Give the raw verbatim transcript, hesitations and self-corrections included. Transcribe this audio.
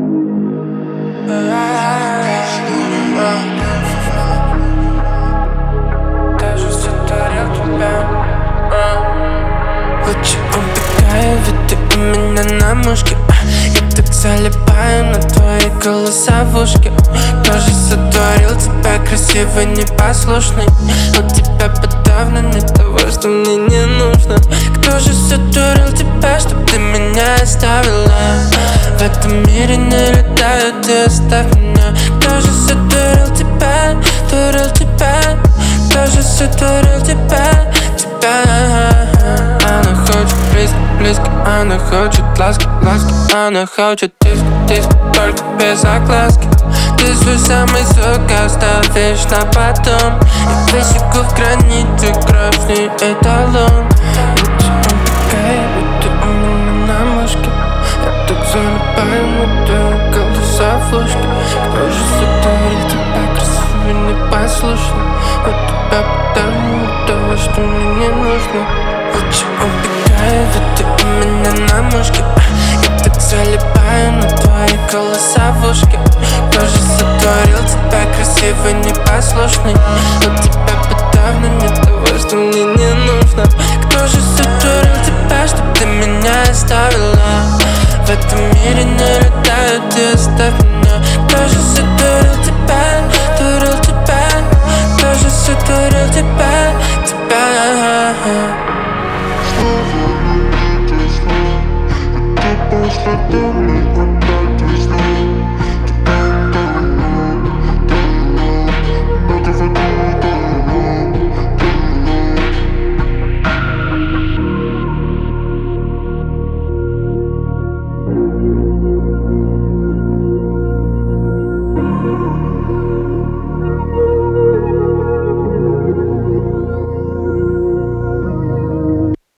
Даже сотворил тебя. Лучше убегаю, ведь ты у меня на мушке. Я так залипаю на твои голоса в ушке. Кто же сотворил тебя красивый, непослушный? У тебя подавно нет того, что мне не нужно. Кто же сотворил тебя, чтоб ты меня оставила? В этом мире не летают, ты оставь меня. Кто же сотворил тебя, творил тебя? Кто же сотворил тебя, тебя? Она хочет близко, близко, она хочет ласки, ласки. Она хочет диск, диск, только без огласки. Ты свой самый сок оставишь на потом. Я высеку в границе кровь, не эталон. Лучше убегай, ведь ты у меня на мушке. Я так залипаю на твои голоса в ушке. Кто же сотворил тебя красивый, непослушный? У тебя подавно того, что мне не нужно. Лучше убегай, ведь ты у меня на мушке. Я так залипаю на твои голоса в ушке. Кто же сотворил тебя красивый, непослушный? У тебя подавно нет того, что мне не нужно. Кто же сотворил тебя, чтоб ты меня оставила? В этом мире не летают, ты оставь меня. Кто же сотворил тебя, творил тебя? Кто же сотворил тебя, тебя? Снова не видишь, ты после дома.